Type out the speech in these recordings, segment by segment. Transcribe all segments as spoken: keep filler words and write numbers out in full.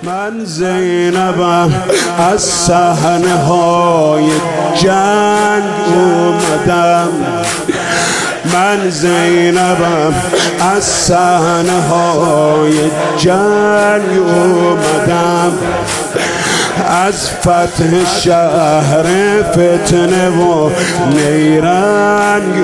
من زینبم از صحنه های جنگ اومدم، من زینبم از صحنه های جنگ اومدم، از فتح شهر فتنه و نیرنگ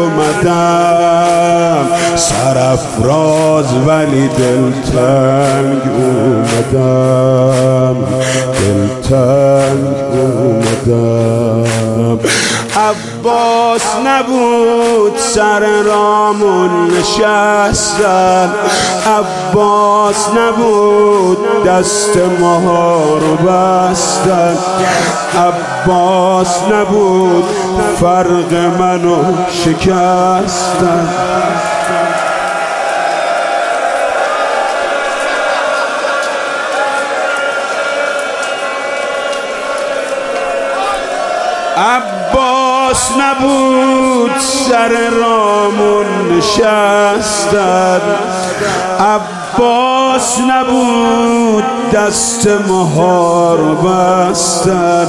اومدم، سرافراز ولی دلتنگ اومدم، دلتنگ اومدم. عباس نبود سر رامون نشستن، عباس نبود دست ما رو بستن، عباس نبود فرق منو شکستن. عباس نبود سر رامون نشستن، عباس نبود دست مهار بستن،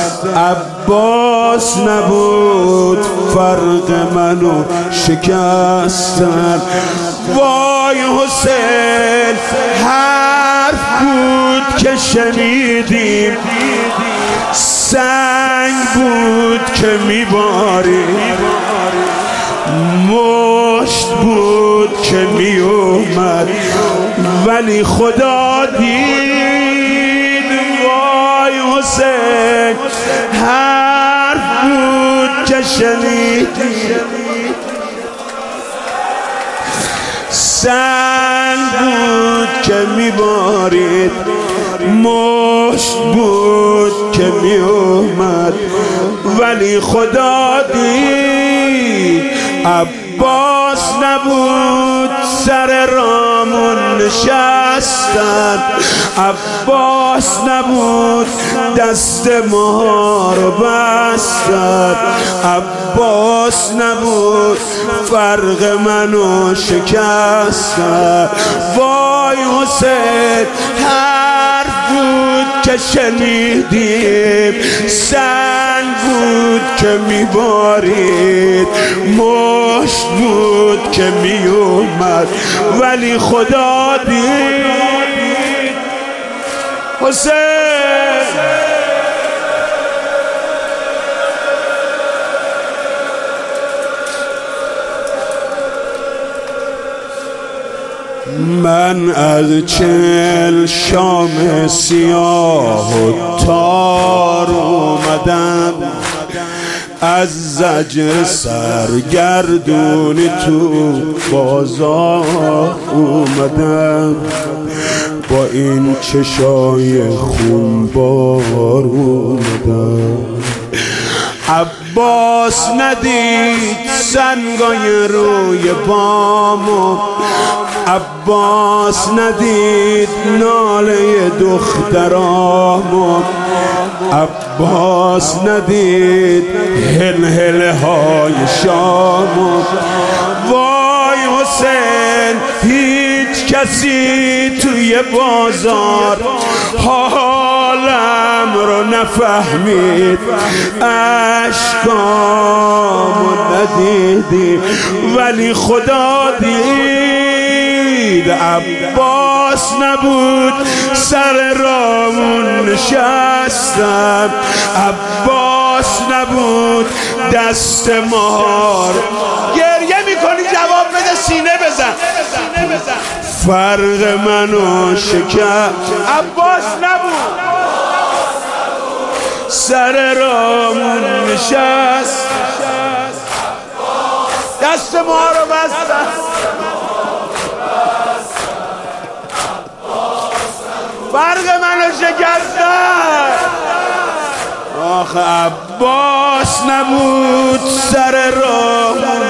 عباس نبود فرق منو شکستن. وای حسین حرف بود که شنیدیم، سنگ بود که میبارید، مشت بود که میومد ولی خدا دید. وای حسین حرف بود که شنیدید، سنگ بود که میبارید، مشت بود که می اومد ولی خدا دید. عباس نبود سر رامون نشستن، عباس نبود دست ما رو بستن، عباس نبود فرق منو شکستن. وای حسین حرف بود که شنیدیم، سنگ بود که میبارید، مشت بود که میومد ولی خدا دید. حسین من از چل شام سیاه و تار اومدم، از زجر سرگردونی تو بازار اومدم، با این چشای خونبار اومدم. عباس ندید سنگای روی بامو، عباس ندید ناله دخترامو، عباس ندید هلهله های شامو. وای حسین هیچ کسی توی بازار حالم رو نفهمید، اشکامو ندیدی ولی خدا دید. عباس نبود سر رامون نشستن، عباس نبود دست مار. گریه میکنی جواب بده، سینه بزن، فرق منو شکست. عباس نبود سر رامون نشست، دست ما رو بستن. فرق منو شکستن. آخه عباس نبود سر رامون،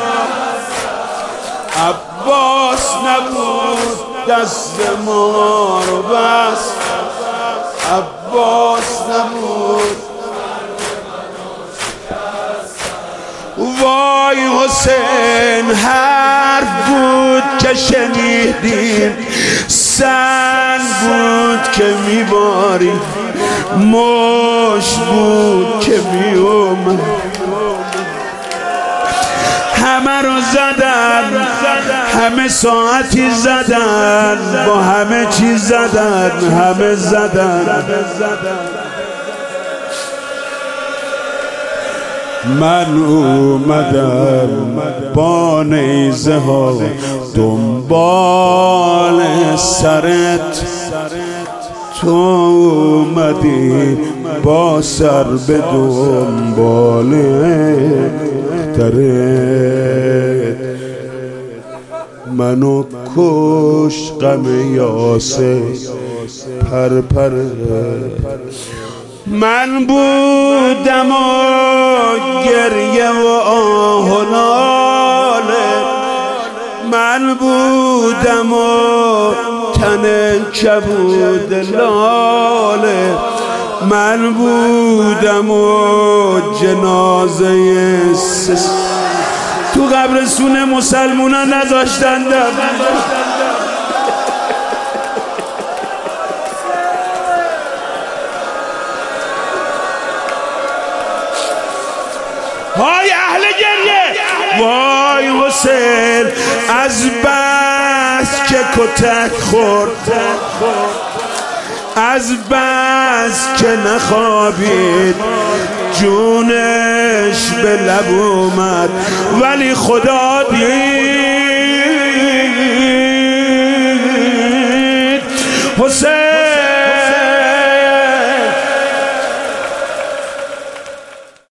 عباس نبود دست ما رو بست، عباس نبود. وای حسین حرف بود که شنیدیم، سنگ بود که میباری مش بود که میومد همه رو زدن همه ساعتی زدن با همه چیز زدن همه زدن من اومدم با نیزه ها دنبال سرت تو اومدی با سر به دنبال درت منو کش غم یاسر پر پر من بودم و گریه و آه و ناله من بودم و تن کبود لاله من بودم و جنازه سس تو قبرستون مسلمونا نذاشتن های اهل گریه وای حسین از بس که کتک خورد از بس که نخوابید جونش به لب اومد ولی خدا دید حسین